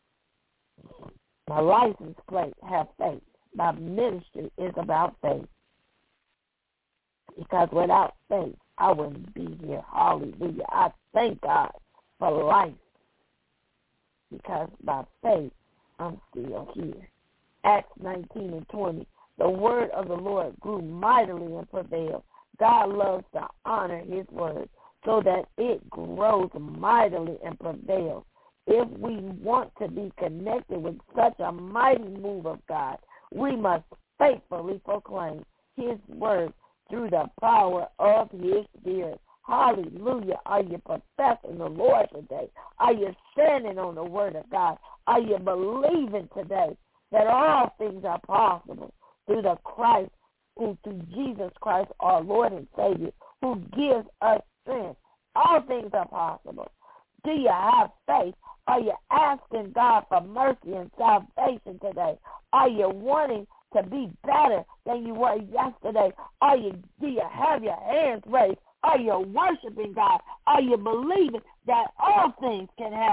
My license plate have faith. My ministry is about faith. Because without faith, I wouldn't be here. Hallelujah. I thank God for life. Because by faith, I'm still here. Acts 19 and 20. The word of the Lord grew mightily and prevailed. God loves to honor his word, so that it grows mightily and prevails. If we want to be connected with such a mighty move of God, we must faithfully proclaim his word through the power of his Spirit. Hallelujah. Are you professing the Lord today? Are you standing on the word of God? Are you believing today that all things are possible through the Christ, through Jesus Christ, our Lord and Savior, who gives us strength? All things are possible. Do you have faith? Are you asking God for mercy and salvation today? Are you wanting to be better than you were yesterday? Do you have your hands raised? Are you worshiping God? Are you believing that all things can happen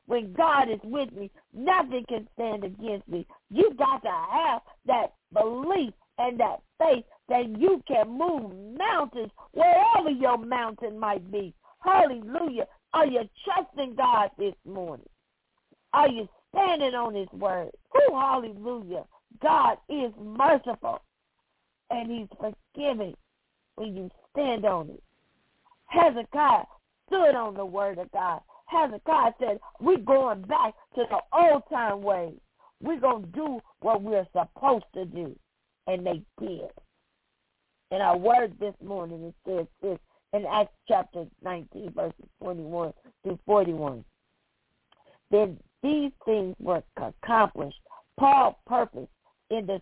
when God is with me, nothing can stand against me. You got to have that belief and that faith that you can move mountains wherever your mountain might be. Hallelujah. Are you trusting God this morning? Are you standing on his word? Oh, hallelujah. God is merciful, and he's forgiving when you stand on it. Hezekiah stood on the word of God. Hezekiah said, we're going back to the old-time ways. We're going to do what we're supposed to do. And they did. In our word this morning, it says this in Acts chapter 19, verses 21 through 41. Then these things were accomplished. Paul proposed in the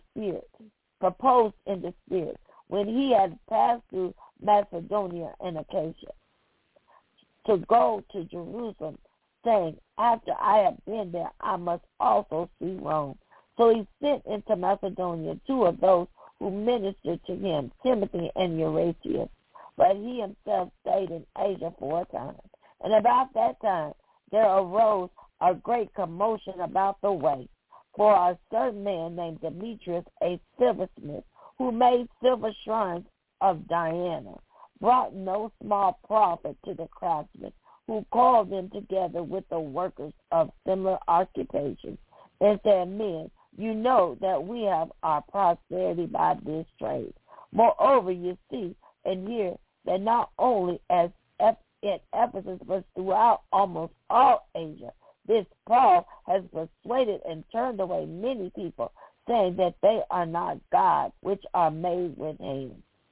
Spirit, when he had passed through Macedonia and Achaia, to go to Jerusalem, saying, after I have been there, I must also see Rome. So he sent into Macedonia 2 of those who ministered to him, Timothy and Erastus. But he himself stayed in Asia for a time. And about that time there arose a great commotion about the way. For a certain man named Demetrius, a silversmith, who made silver shrines of Diana, brought no small profit to the craftsmen, who called them together with the workers of similar occupations, and said, men, you know that we have our prosperity by this trade. Moreover, you see and hear that not only at Ephesus, but throughout almost all Asia, this Paul has persuaded and turned away many people, saying that they are not gods, which are made with hands.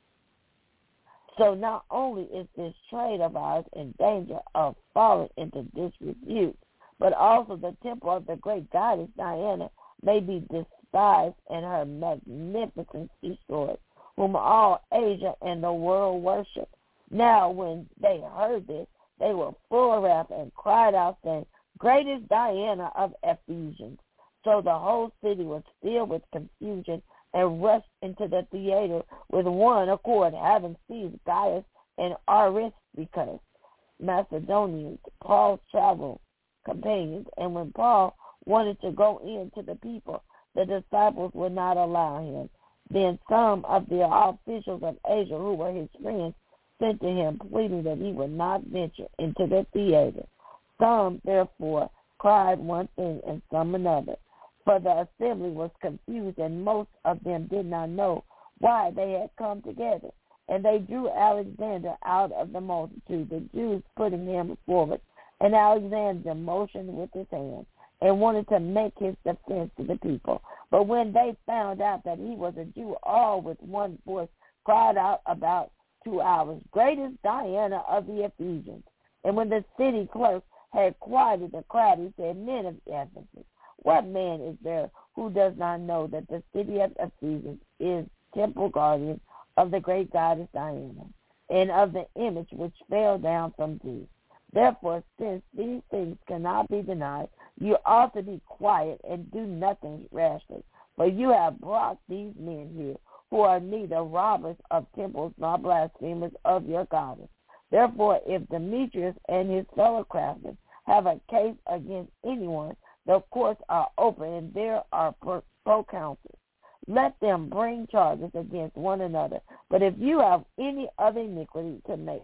So not only is this trade of ours in danger of falling into disrepute, but also the temple of the great goddess Diana may be despised and her magnificence destroyed, whom all Asia and the world worship. Now when they heard this, they were full of wrath and cried out, saying, great is Diana of Ephesians. So the whole city was filled with confusion and rushed into the theater with one accord, having seized Gaius and Aristarchus, Macedonians, Paul's travel companions. And when Paul wanted to go in to the people, the disciples would not allow him. Then some of the officials of Asia, who were his friends, sent to him, pleading that he would not venture into the theater. Some, therefore, cried one thing and some another. For the assembly was confused, and most of them did not know why they had come together. And they drew Alexander out of the multitude, the Jews putting him forward. And Alexander motioned with his hand and wanted to make his defense to the people. But when they found out that he was a Jew, all with one voice cried out about 2 hours, great is Diana of the Ephesians. And when the city clerk had quieted the crowd, he said, men of Ephesus, what man is there who does not know that the city of Ephesians is temple guardian of the great goddess Diana, and of the image which fell down from Zeus? Therefore, since these things cannot be denied, you ought to be quiet and do nothing rashly. For you have brought these men here, who are neither robbers of temples nor blasphemers of your goddess. Therefore, if Demetrius and his fellow craftsmen have a case against anyone, the courts are open, and there are proconsuls. Let them bring charges against one another. But if you have any other iniquity to make,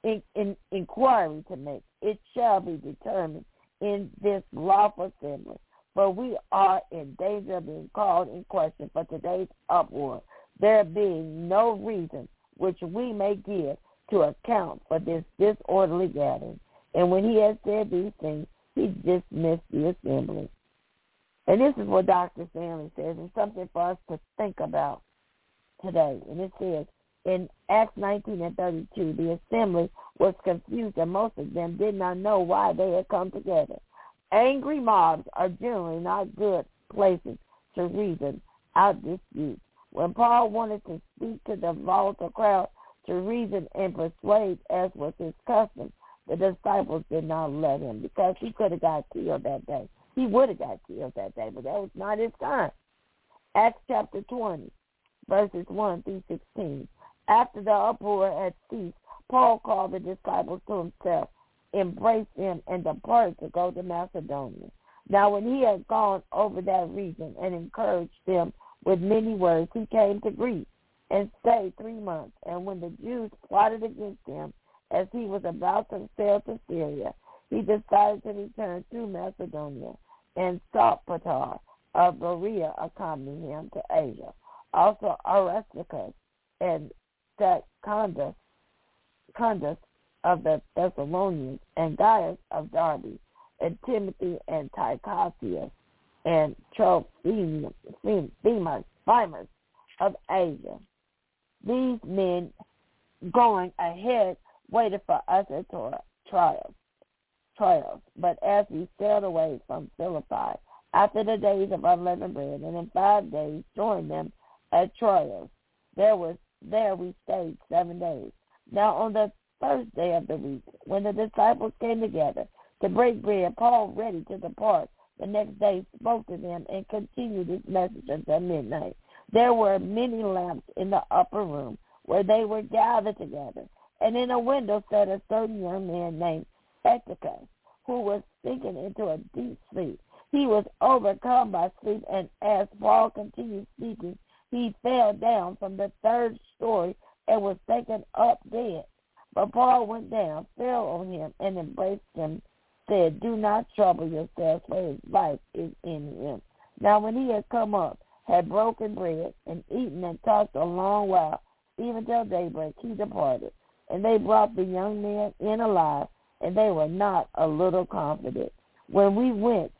inquiry to make, it shall be determined in this lawful assembly. For we are in danger of being called in question for today's uproar, there being no reason which we may give to account for this disorderly gathering. And when he had said these things, he dismissed the assembly. And this is what Dr. Stanley says, and something for us to think about today. And it says, in Acts 19 and 32, the assembly was confused, and most of them did not know why they had come together. Angry mobs are generally not good places to reason out disputes. When Paul wanted to speak to the volatile crowd to reason and persuade, as was his custom, the disciples did not let him, because he could have got killed that day. He would have got killed that day, but that was not his time. Acts chapter 20, verses 1 through 16. After the uproar had ceased, Paul called the disciples to himself embraced him and departed to go to Macedonia. Now when he had gone over that region and encouraged them with many words, he came to Greece and stayed 3 months. And when the Jews plotted against him as he was about to sail to Syria, he decided to return to Macedonia, and Sopater of Berea accompanied him to Asia. Also Aristarchus and Secundus of the Thessalonians, and Gaius of Derbe, and Timothy and Tychicus, and Trophimus of Asia. These men going ahead waited for us at Troas. But as we sailed away from Philippi, after the days of unleavened bread, and in 5 days joined them at Troas, there we stayed 7 days. Now on the first day of the week, when the disciples came together to break bread, Paul, ready to depart the next day, spoke to them and continued his message until midnight. There were many lamps in the upper room where they were gathered together, and in a window sat a certain young man named Eutychus, who was sinking into a deep sleep. He was overcome by sleep, and as Paul continued speaking, he fell down from the 3rd story and was taken up dead. But Paul went down, fell on him, and embraced him, said, "Do not trouble yourselves, for his life is in him." Now when he had come up, had broken bread, and eaten and talked a long while, even till daybreak, he departed. And they brought the young man in alive, and they were not a little confident. When we went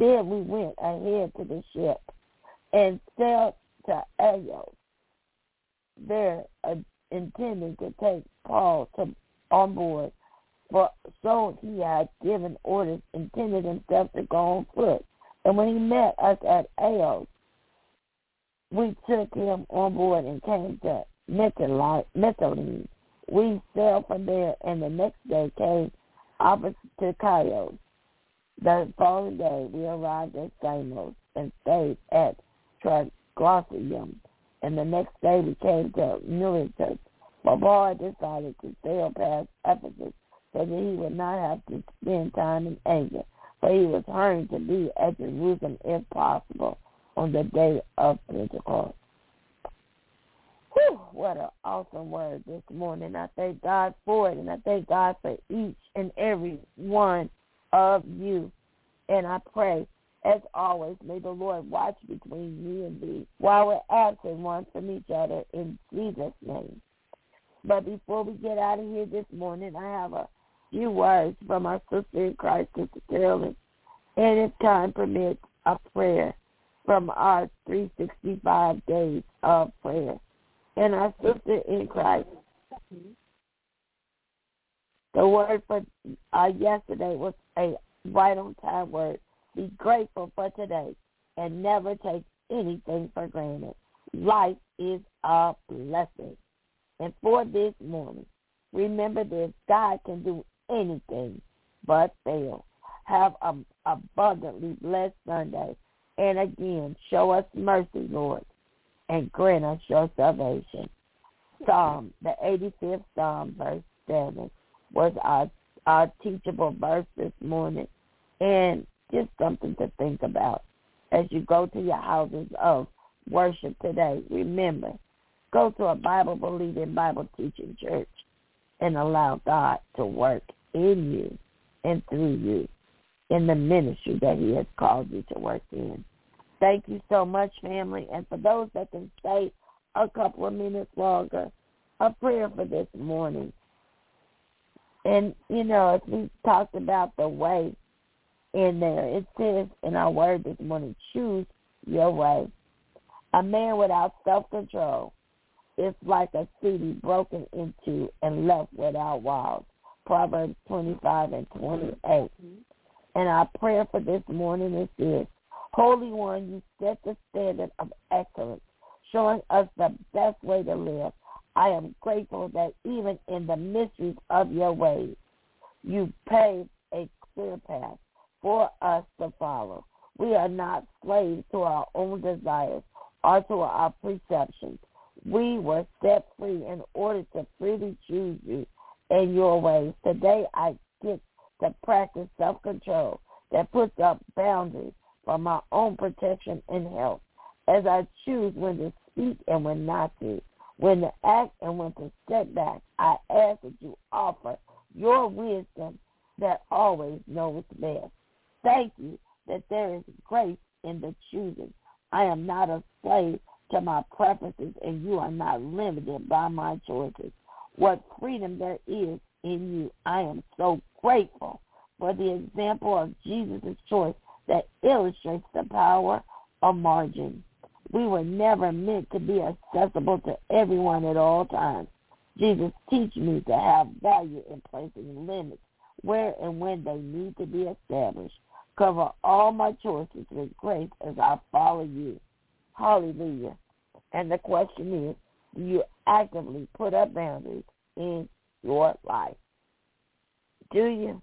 ahead to the ship, and sailed to Athos, there intending to take Paul on board, for so he had given orders, intended himself to go on foot. And when he met us at Athos, we took him on board and came to Mytilene. We sailed from there, and the next day came opposite to Chios. The following day we arrived at Samos and stayed at Triglacium, and the next day we came to Miletus. But Paul had decided to sail past Ephesus so that he would not have to spend time in Asia, for he was hurrying to be at Jerusalem if possible on the day of Pentecost. Whew, what an awesome word this morning. I thank God for it, and I thank God for each and every one of you. And I pray, as always, may the Lord watch between me and thee while we're absent one from each other in Jesus' name. But before we get out of here this morning, I have a few words from our sister in Christ, Sister Carolyn. And if time permits, a prayer from our 365 days of prayer. And our sister in Christ, the word for yesterday was a right-on-time word. Be grateful for today and never take anything for granted. Life is a blessing. And for this morning, remember this: God can do anything but fail. Have an abundantly blessed Sunday. And again, show us mercy, Lord, and grant us your salvation. Psalm, the 85th Psalm, verse 7, was our teachable verse this morning. And just something to think about as you go to your houses of worship today. Remember, go to a Bible-believing, Bible-teaching church and allow God to work in you and through you in the ministry that he has called you to work in. Thank you so much, family. And for those that can stay a couple of minutes longer, a prayer for this morning. And, as we talked about the way in there, it says in our word this morning, choose your way. A man without self-control is like a city broken into and left without walls. Proverbs 25 and 28. And our prayer for this morning is this: Holy One, you set the standard of excellence, showing us the best way to live. I am grateful that even in the mysteries of your ways, you paved a clear path for us to follow. We are not slaves to our own desires or to our perceptions. We were set free in order to freely choose you and your ways. Today I get to practice self-control that puts up boundaries for my own protection and health as I choose when to speak and when not to, when to act and when to step back. I ask that you offer your wisdom that always knows best. Thank you that there is grace in the choosing. I am not a slave to my preferences, and you are not limited by my choices. What freedom there is in you. I am so grateful for the example of Jesus' choice that illustrates the power of margin. We were never meant to be accessible to everyone at all times. Jesus, teach me to have value in placing limits where and when they need to be established. Cover all my choices with grace as I follow you. Hallelujah. And the question is, do you actively put up boundaries in your life? Do you?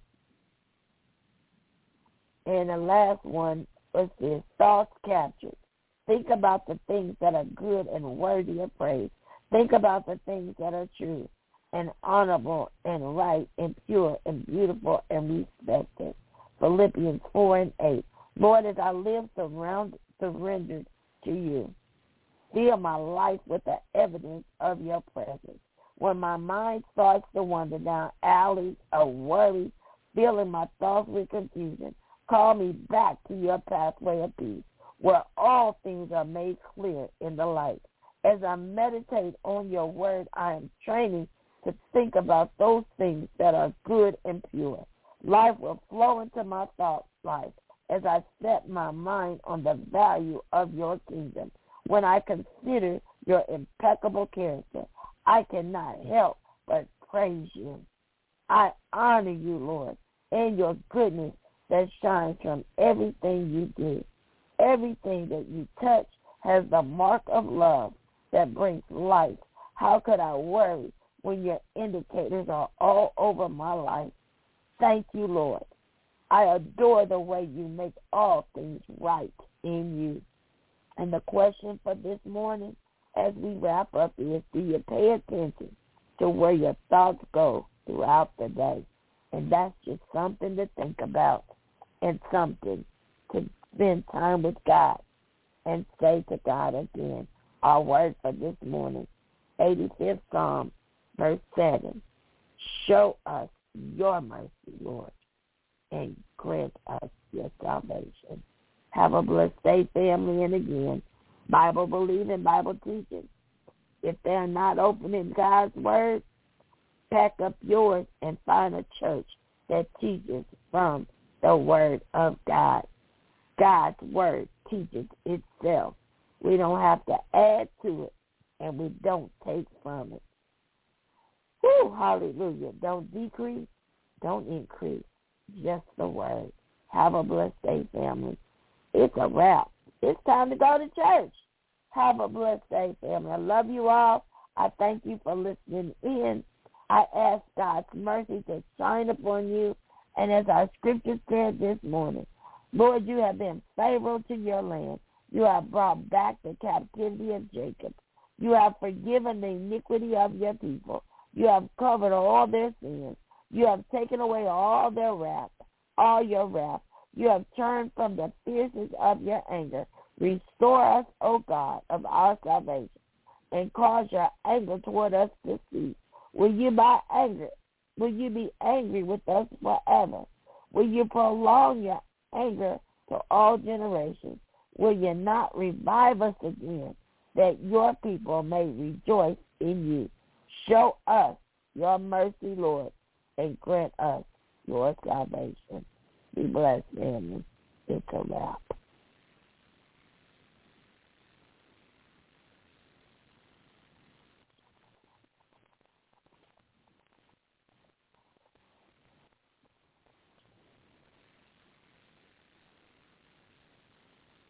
And the last one was this, thoughts captured. Think about the things that are good and worthy of praise. Think about the things that are true and honorable and right and pure and beautiful and respected. Philippians 4:8. Lord, as I live surrendered to you, fill my life with the evidence of your presence. When my mind starts to wander down alleys of worry, filling my thoughts with confusion, call me back to your pathway of peace, where all things are made clear in the light. As I meditate on your word, I am training to think about those things that are good and pure. Life will flow into my thought life as I set my mind on the value of your kingdom. When I consider your impeccable character, I cannot help but praise you. I honor you, Lord, and your goodness that shines from everything you do. Everything that you touch has the mark of love that brings life. How could I worry when your indicators are all over my life? Thank you, Lord. I adore the way you make all things right in you. And the question for this morning as we wrap up is, do you pay attention to where your thoughts go throughout the day? And that's just something to think about and something to spend time with God and say to God again. Our word for this morning, 85th Psalm, verse 7. Show us your mercy, Lord, and grant us your salvation. Have a blessed day, family, and again, Bible believing, Bible teaching. If they're not opening God's word, pack up yours and find a church that teaches from the word of God. God's word teaches itself. We don't have to add to it, and we don't take from it. Whew, hallelujah. Don't decrease, don't increase. Just the word. Have a blessed day, family. It's a wrap. It's time to go to church. Have a blessed day, family. I love you all. I thank you for listening in. I ask God's mercy to shine upon you. And as our scripture said this morning, Lord, you have been favorable to your land. You have brought back the captivity of Jacob. You have forgiven the iniquity of your people. You have covered all their sins. You have taken away all their wrath, all your wrath. You have turned from the fierceness of your anger. Restore us, O God, of our salvation, and cause your anger toward us to cease. Will you be angry with us forever? Will you prolong your anger to all generations? Will you not revive us again, that your people may rejoice in you? Show us your mercy, Lord, and grant us your salvation. Be blessed, family. It's a wrap.